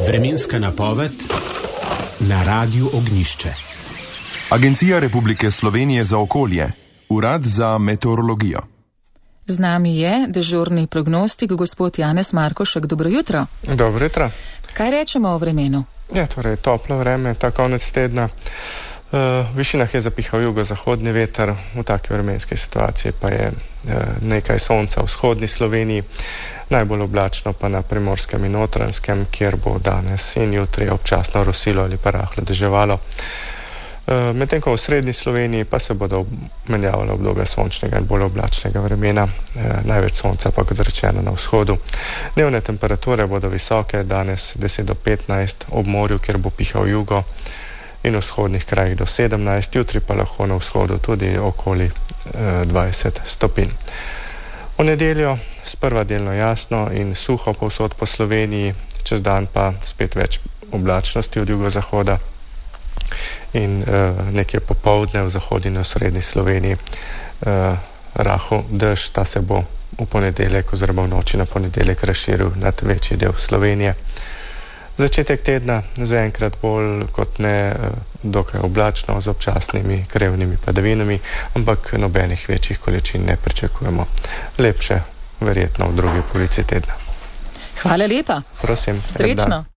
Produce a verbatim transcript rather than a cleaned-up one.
Vremenska napoved na Radiu Ognjišče. Agencija Republike Slovenije za okolje, Urad za meteorologijo. Z nami je dežurni prognostik gospod Janez Markošek. Dobro jutro. Dobro jutro. Kaj rečemo o vremenu? Ja, torej toplo vreme, ta konec tedna. Uh, v višinah je zapihal jugozahodni veter, v taki vremenski situaciji pa je uh, nekaj sonca v vzhodni Sloveniji, najbolj oblačno pa na primorskem in notranjskem, kjer bo danes in jutri občasno rosilo ali pa rahlo deževalo. Uh, medtem ko v srednji Sloveniji pa se bodo menjavale obdobja sončnega in bolj oblačnega vremena, uh, največ sonca pa kot rečeno na vzhodu. Dnevne temperature bodo visoke, danes deset do petnajst, ob morju, kjer bo pihal jugo, in v vzhodnih krajih do sedemnajst, jutri pa lahko na vzhodu tudi okoli eh, dvajset stopinj. V nedeljo sprva delno jasno in suho povsod po Sloveniji, čez dan pa spet več oblačnosti od jugozahoda in eh, nekje popoldne v zahodni in v srednji Sloveniji eh, rahel dež, ta se bo v ponedeljek oziroma v noči na ponedeljek razširil nad večji del Slovenije. Začetek tedna zaenkrat bolj kot ne dokaj oblačno z občasnimi krevnimi padavinami, ampak nobenih večjih količin ne pričakujemo. Lepše verjetno v drugi polovici tedna. Hvala lepa. Prosim. Srečno.